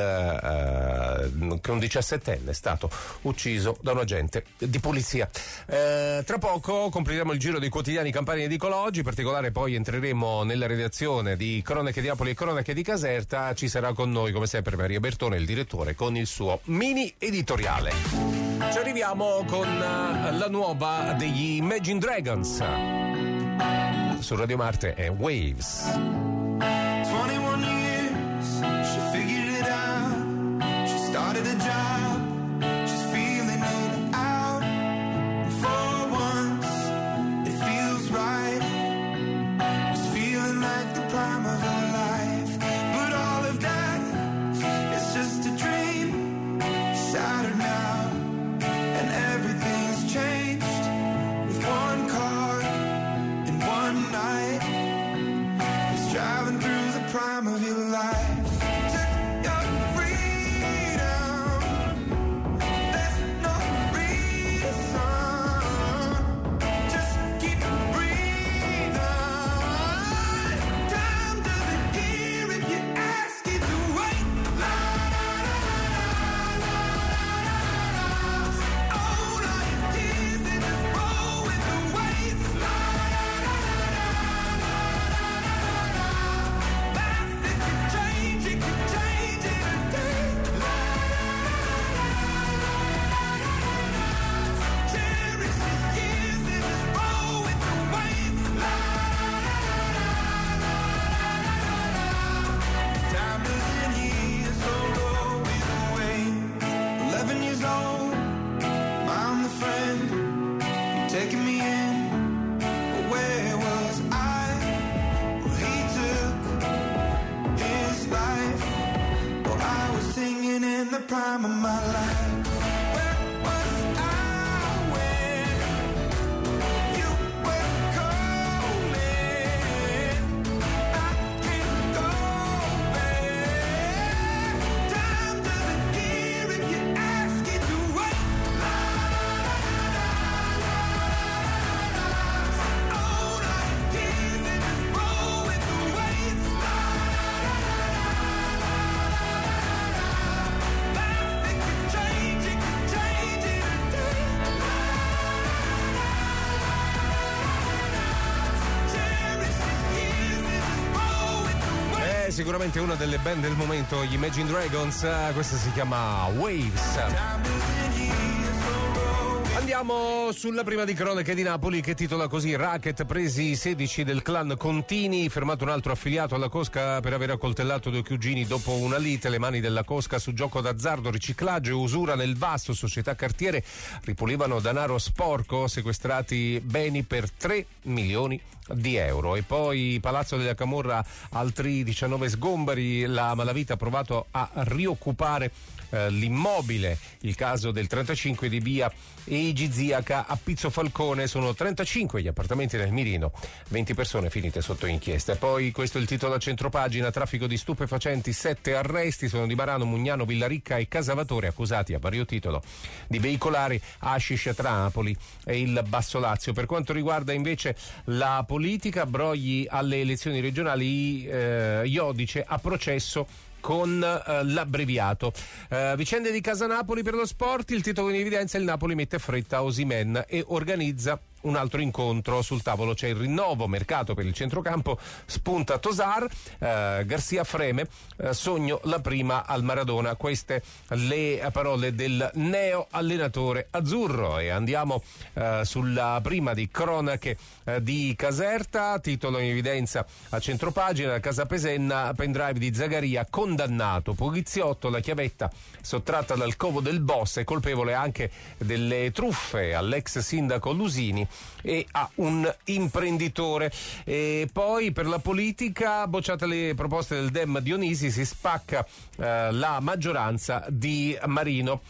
[SPEAKER 2] 17enne è stato ucciso da un agente di polizia. Tra poco completeremo il giro dei quotidiani Campania Edicola Oggi, in particolare poi entreremo nella redazione di Cronache di Napoli e Cronache di Caserta. Ci sarà con noi come sempre Maria Bertone, il direttore, con il suo mini editoriale. Ci arriviamo con la nuova degli Imagine Dragons. Su Radio Marte è Waves.
[SPEAKER 7] 21 years, she figured it out. She started a job, she's feeling it out. For once, it feels right. It's feeling like the prime of her life. But all of that is just a dream. Shattered now, and everything's changed with one car and one night. It's driving through the prime of your life. Take your freedom. There's no reason. Just keep breathing. Time doesn't care if you ask it to wait. Taking me in, but where was I? Well, he took his life, while I was singing in the prime of my life. Where was I when you were calling? I can't go back. Time doesn't care if you ask it to wait.
[SPEAKER 2] Sicuramente una delle band del momento, gli Imagine Dragons. Questa si chiama Waves. Andiamo sulla prima di Cronache di Napoli, che titola così: racket, presi 16 del clan Contini, fermato un altro affiliato alla cosca per aver accoltellato 2 cugini dopo una lite. Le mani della cosca su gioco d'azzardo, riciclaggio e usura nel vasto. Società cartiere ripulivano denaro sporco, sequestrati beni per 3 milioni di euro. E poi Palazzo della Camorra, altri 19 sgomberi. La malavita ha provato a rioccupare l'immobile. Il caso del 35 di via Eigi Ziaca a Pizzo Falcone. Sono 35 gli appartamenti nel mirino, 20 persone finite sotto inchiesta. E poi questo è il titolo a centropagina: traffico di stupefacenti, 7 arresti, sono di Marano, Mugnano, Villaricca e Casavatore, accusati a vario titolo di veicolare hashish tra Napoli e il Basso Lazio. Per quanto riguarda invece la politica, brogli alle elezioni regionali, Iodice a processo con l'abbreviato. Vicende di Casa Napoli per lo sport, il titolo in evidenza: il Napoli mette fretta a Osimhen e organizza un altro incontro. Sul tavolo c'è il rinnovo, mercato per il centrocampo, spunta Tosar, Garcia Freme, sogno la prima al Maradona. Queste le parole del neo allenatore azzurro. E andiamo sulla prima di cronache di Caserta, titolo in evidenza a centropagina: Casa Pesenna, pendrive di Zagaria condannato, poliziotto, la chiavetta sottratta dal covo del boss, è colpevole anche delle truffe all'ex sindaco Lusini e a un imprenditore. E poi per la politica, bocciate le proposte del Dem Dionisi, si spacca la maggioranza di Marino,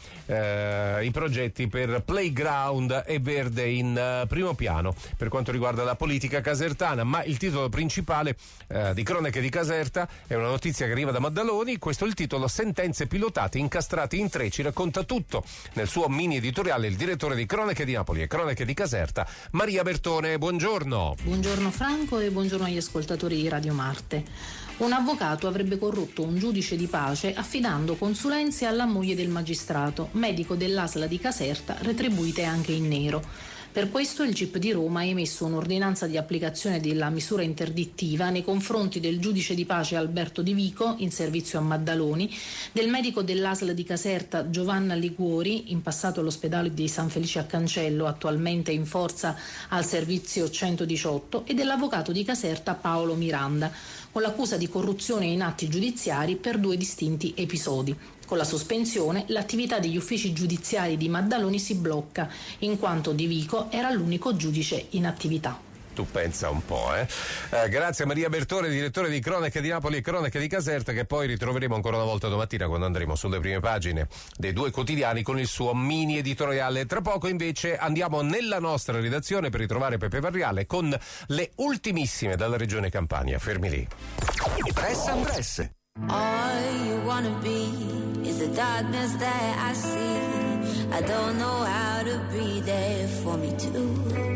[SPEAKER 2] i progetti per Playground e Verde in primo piano per quanto riguarda la politica casertana. Ma il titolo principale di Cronache di Caserta è una notizia che arriva da Maddaloni. Questo è il titolo: sentenze pilotate incastrate in 3. Ci racconta tutto nel suo mini editoriale il direttore di Cronache di Napoli e Cronache di Caserta, Maria Bertone. Buongiorno.
[SPEAKER 21] Buongiorno Franco e buongiorno agli ascoltatori di Radio Marte. Un avvocato avrebbe corrotto un giudice di pace affidando consulenze alla moglie del magistrato, medico dell'ASL di Caserta, retribuite anche in nero. Per questo il GIP di Roma ha emesso un'ordinanza di applicazione della misura interdittiva nei confronti del giudice di pace Alberto Di Vico, in servizio a Maddaloni, del medico dell'ASL di Caserta Giovanna Liguori, in passato all'ospedale di San Felice a Cancello, attualmente in forza al servizio 118, e dell'avvocato di Caserta Paolo Miranda, con l'accusa di corruzione in atti giudiziari per 2 distinti episodi. Con la sospensione, l'attività degli uffici giudiziari di Maddaloni si blocca, in quanto Di Vico era l'unico giudice in attività.
[SPEAKER 2] Tu pensa un po', Grazie a Maria Bertone, direttore di Cronache di Napoli e Cronache di Caserta, che poi ritroveremo ancora una volta domattina quando andremo sulle prime pagine dei 2 quotidiani con il suo mini editoriale. Tra poco invece andiamo nella nostra redazione per ritrovare Pepe Varriale con le ultimissime dalla regione Campania. Fermi lì.
[SPEAKER 1] Press and Press.
[SPEAKER 6] All you wanna be is the darkness that I see. I don't know how to be there for me too.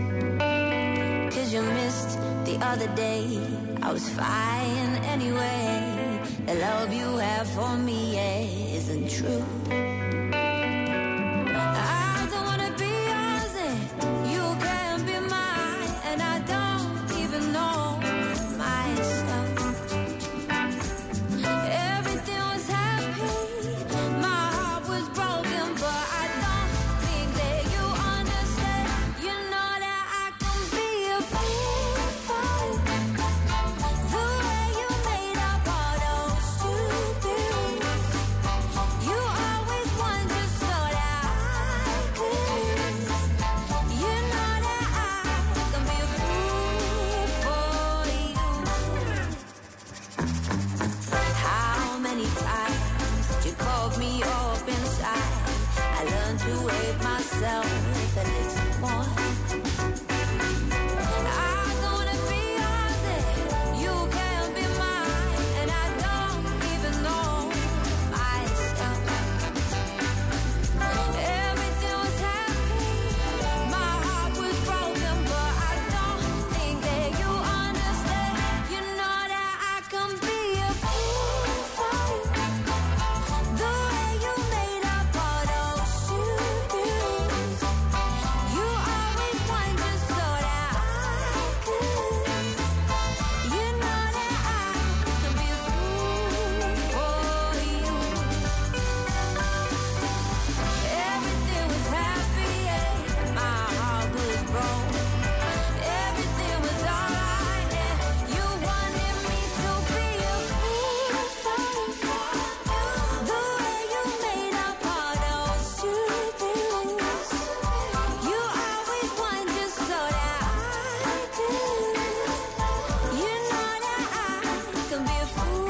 [SPEAKER 6] 'Cause you missed the other day. I was fine anyway. The love you have for me, yeah, isn't true. I don't wanna be yours, you can't be mine, and I don't even know myself. Everything was happy, my heart was broken, but I don't think that you understand. You know that I can be a fool for the way you made up all those stupid. You always want just so that I could. You know that I can be a fool for you. How many times you called me up inside? I learned to hate myself a little more. I don't wanna be yours, you can't be mine, and I don't even know myself. Everything was happy, my heart was broken, but I don't think that you understand. You know that I can be a fool for you, the way you made up all those shoes. You always want just so that I could. You know that I can be a fool for you. Everything was happy, yeah, my heart was broke. Everything was alright, yeah, you wanted me to be a fool for you, the way you made up all those shoes. You always want just so that I could. You know that I can be a fool.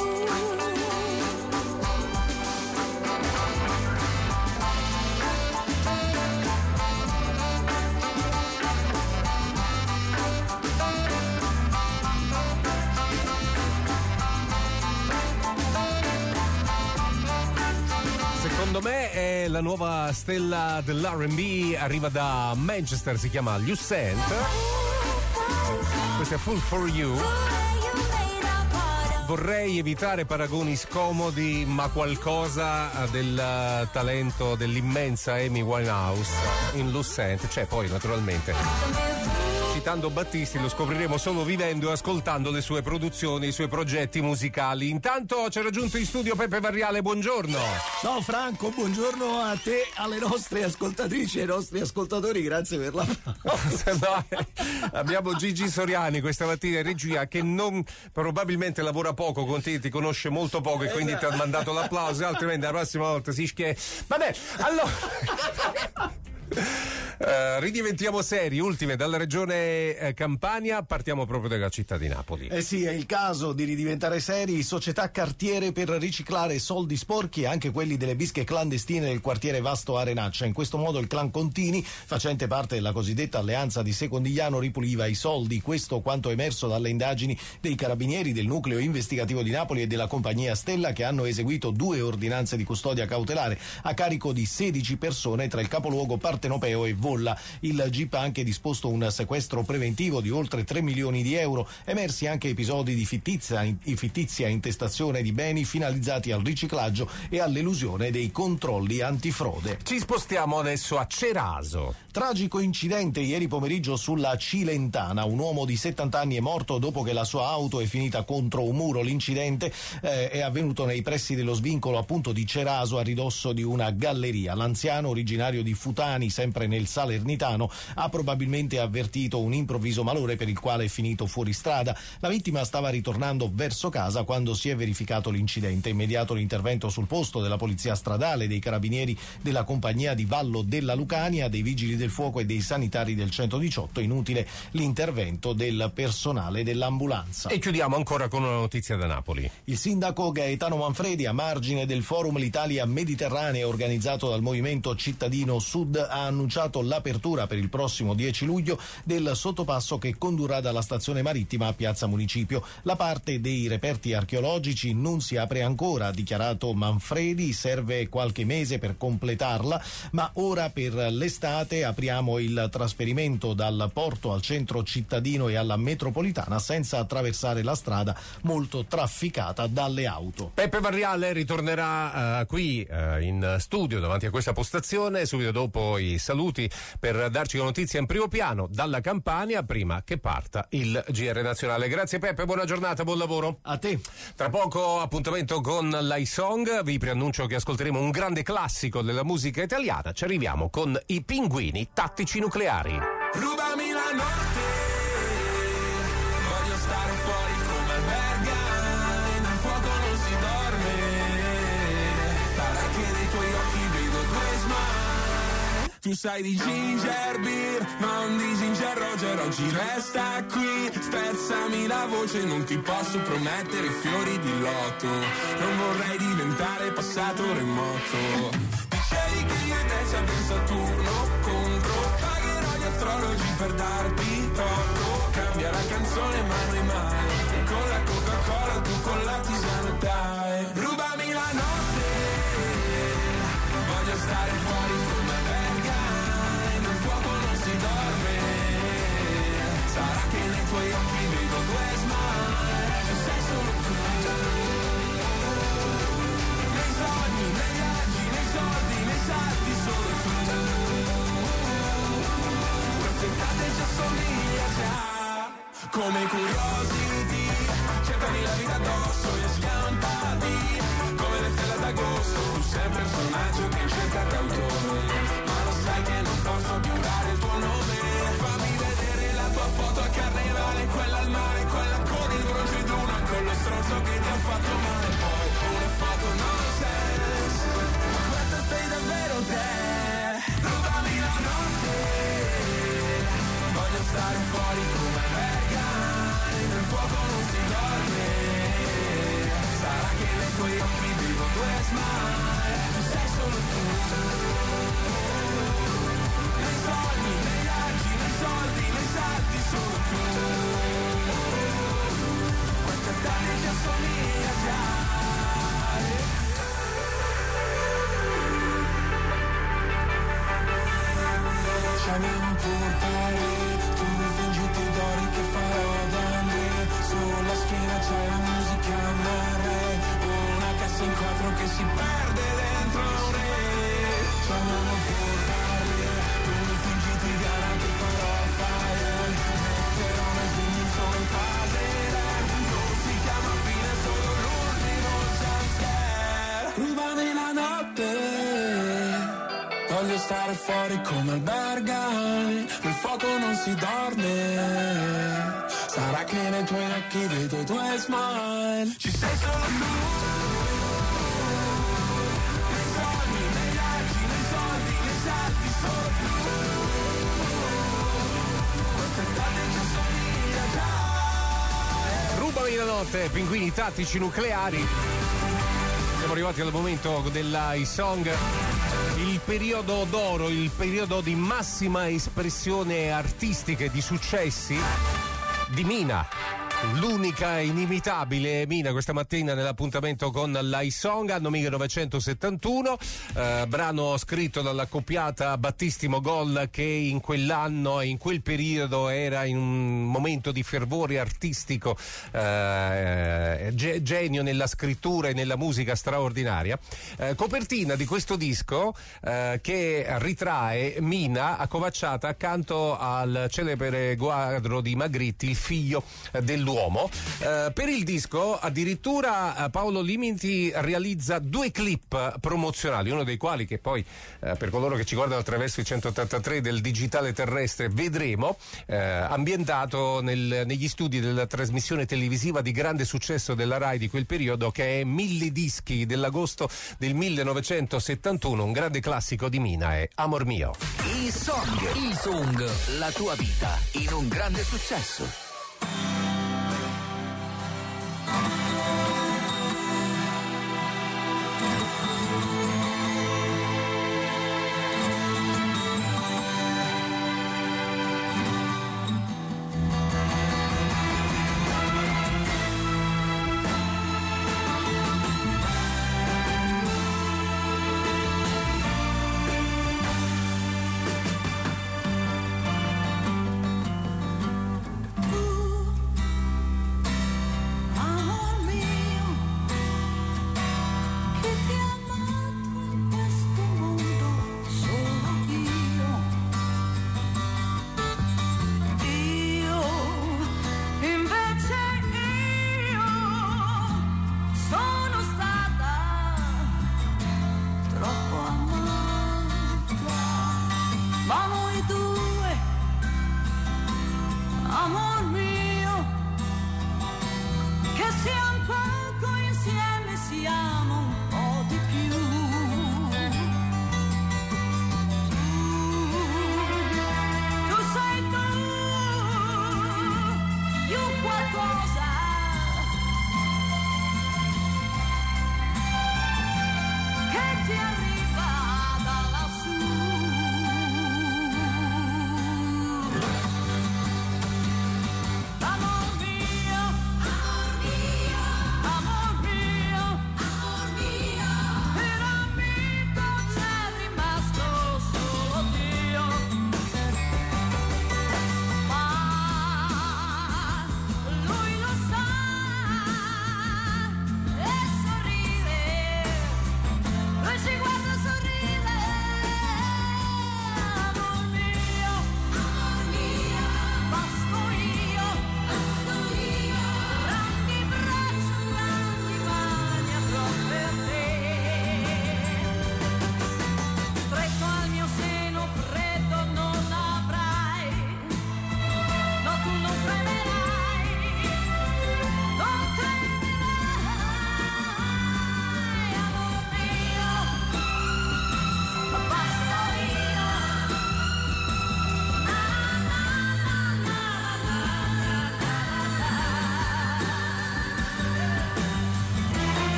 [SPEAKER 2] Secondo me è la nuova stella dell'R&B, arriva da Manchester, si chiama Lucent. Questo è Full for You. vorrei evitare paragoni scomodi, ma qualcosa del talento dell'immensa Amy Winehouse in Lucent c'è. Poi naturalmente, citando Battisti, lo scopriremo solo vivendo e ascoltando le sue produzioni, i suoi progetti musicali. Intanto ci ha raggiunto in studio Peppe Varriale, buongiorno.
[SPEAKER 4] Ciao Franco, buongiorno a te, alle nostre ascoltatrici e ai nostri ascoltatori, grazie per la...
[SPEAKER 2] Abbiamo Gigi Soriani questa mattina in regia, che probabilmente lavora poco con te, ti conosce molto poco e quindi ti ha mandato l'applauso, altrimenti la prossima volta si Vabbè, allora... ridiventiamo seri, ultime dalla regione Campania, partiamo proprio dalla città di Napoli.
[SPEAKER 4] Sì, è il caso di ridiventare seri. Società cartiere per riciclare soldi sporchi e anche quelli delle bische clandestine del quartiere Vasto Arenaccia. In questo modo il clan Contini, facente parte della cosiddetta alleanza di Secondigliano, ripuliva i soldi. Questo quanto emerso dalle indagini dei carabinieri del nucleo investigativo di Napoli e della compagnia Stella, che hanno eseguito 2 ordinanze di custodia cautelare a carico di 16 persone tra il capoluogo partenopeo e Volla. Il GIP ha anche disposto un sequestro preventivo di oltre 3 milioni di euro. Emersi anche episodi di fittizia intestazione di beni finalizzati al riciclaggio e all'elusione dei controlli antifrode.
[SPEAKER 2] Ci spostiamo adesso a Ceraso.
[SPEAKER 4] Tragico incidente ieri pomeriggio sulla Cilentana. Un uomo di 70 anni è morto dopo che la sua auto è finita contro un muro. L'incidente è avvenuto nei pressi dello svincolo appunto di Ceraso, a ridosso di una galleria. L'anziano, originario di Futani, sempre nel Salernitano, ha probabilmente avvertito un improvviso malore per il quale è finito fuori strada. La vittima stava ritornando verso casa quando si è verificato l'incidente. Immediato l'intervento sul posto della polizia stradale, dei carabinieri della compagnia di Vallo della Lucania, dei vigili del fuoco e dei sanitari del 118. Inutile l'intervento del personale dell'ambulanza.
[SPEAKER 2] E chiudiamo ancora con una notizia da Napoli.
[SPEAKER 4] Il sindaco Gaetano Manfredi, a margine del forum L'Italia Mediterranea organizzato dal Movimento Cittadino Sud, ha annunciato l'apertura per il prossimo 10 luglio del sottopasso che condurrà dalla stazione marittima a Piazza Municipio. La parte dei reperti archeologici non si apre ancora, ha dichiarato Manfredi, serve qualche mese per completarla, ma ora per l'estate apriamo il trasferimento dal porto al centro cittadino e alla metropolitana senza attraversare la strada molto trafficata dalle auto.
[SPEAKER 2] Peppe Varriale ritornerà qui in studio davanti a questa postazione subito dopo i saluti per darci la notizia in primo piano dalla Campania prima che parta il GR nazionale. Grazie Peppe, buona giornata, buon lavoro.
[SPEAKER 4] A te.
[SPEAKER 2] Tra poco appuntamento con l'iSong, vi preannuncio che ascolteremo un grande classico della musica italiana. Ci arriviamo con i Pinguini Tattici Nucleari.
[SPEAKER 7] Rubami la notte, voglio stare fuori come Bergamo, nel fuoco non si dorme, sarà che nei tuoi occhi vedo 2 smile. Tu sai di ginger beer, non di ginger Roger, oggi resta qui, spezzami la voce, non ti posso promettere fiori di loto, non vorrei diventare passato remoto. Dicevi che io e te c'è ben Saturno contro, pagherò gli astrologi per darti torto, cambia la canzone ma noi mai, e con la Coca-Cola tu con la tisana dai. Rubami la notte, voglio stare fuori come Bergamo, nel fuoco non si dorme, sarà che nei tuoi occhi vedo 2 smile, ci sei solo tu. Nei sogni, nei viaggi, nei soldi, nei salti solo tu. Quest'estate ci assomiglia già, come Curiosity, cercami la vita addosso e schiantati, come le stelle d'agosto, tu sei un personaggio che cerca d'autore, ma lo sai che non posso più dare il tuo nome, fammi vedere la tua foto a carnevale, quella al mare, quella con il bronzo in luna, con lo stronzo che ti ha fatto male, poi una foto nonsense, ma questa sei davvero te, rubami la notte, voglio stare fuori come Bergamo, nel fuoco non si dorme, sarà che nei tuoi occhi vedo 2 smile, ci sei solo tu. Nei sogni, nei viaggi, nei soldi, nei salti solo tu. Quest'estate ci assomiglia già. Ci amiamo portare, tu fingiti d'ori che farò da me, sulla schiena c'è la musica Voglio stare fuori come al Berghain, nel fuoco non si dorme. Sarà che nei tuoi occhi vedo i tuoi smile. Ci sei solo tu. Nei sogni, nei viaggi, nei soldi, nei salti, solo tu. Quest'estate ci assomiglia già.
[SPEAKER 2] Rubami la notte, pinguini tattici nucleari. Siamo arrivati al momento della song. Il periodo d'oro, il periodo di massima espressione artistica e di successi di Mina. L'unica inimitabile Mina questa mattina nell'appuntamento con l'I-Song, anno 1971, brano scritto dall'accoppiata Battisti-Mogol, che in quell'anno e in quel periodo era in un momento di fervore artistico, genio nella scrittura e nella musica straordinaria. Copertina di questo disco che ritrae Mina accovacciata accanto al celebre quadro di Magritte, Il figlio dell'uomo. Per il disco addirittura Paolo Limiti realizza 2 clip promozionali, uno dei quali, che poi per coloro che ci guardano attraverso il 183 del digitale terrestre vedremo, ambientato negli studi della trasmissione televisiva di grande successo della Rai di quel periodo, che è 1000 dischi dell'agosto del 1971, un grande classico di Mina, è Amor mio.
[SPEAKER 1] I-Song, la tua vita in un grande successo.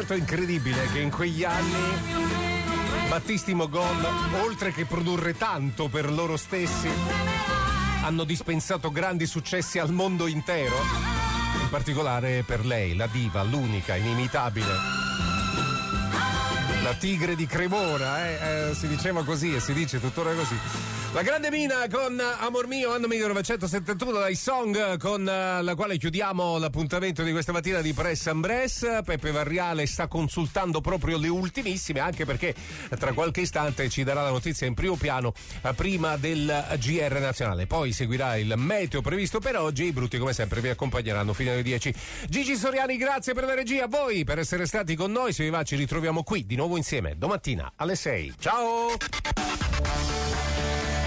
[SPEAKER 2] certo è incredibile che in quegli anni Battisti Mogol, oltre che produrre tanto per loro stessi, hanno dispensato grandi successi al mondo intero, in particolare per lei, la diva, l'unica, inimitabile, la tigre di Cremona, si diceva così e si dice tuttora così. La grande Mina con Amor mio, anno 1971, dai Song, con la quale chiudiamo l'appuntamento di questa mattina di Press and Bress. Peppe Varriale sta consultando proprio le ultimissime, anche perché tra qualche istante ci darà la notizia in primo piano prima del GR nazionale. Poi seguirà il meteo previsto per oggi. I brutti come sempre vi accompagneranno fino alle 10. Gigi Soriani, grazie per la regia, a voi per essere stati con noi. Se vi va ci ritroviamo qui di nuovo insieme domattina alle 6. Ciao!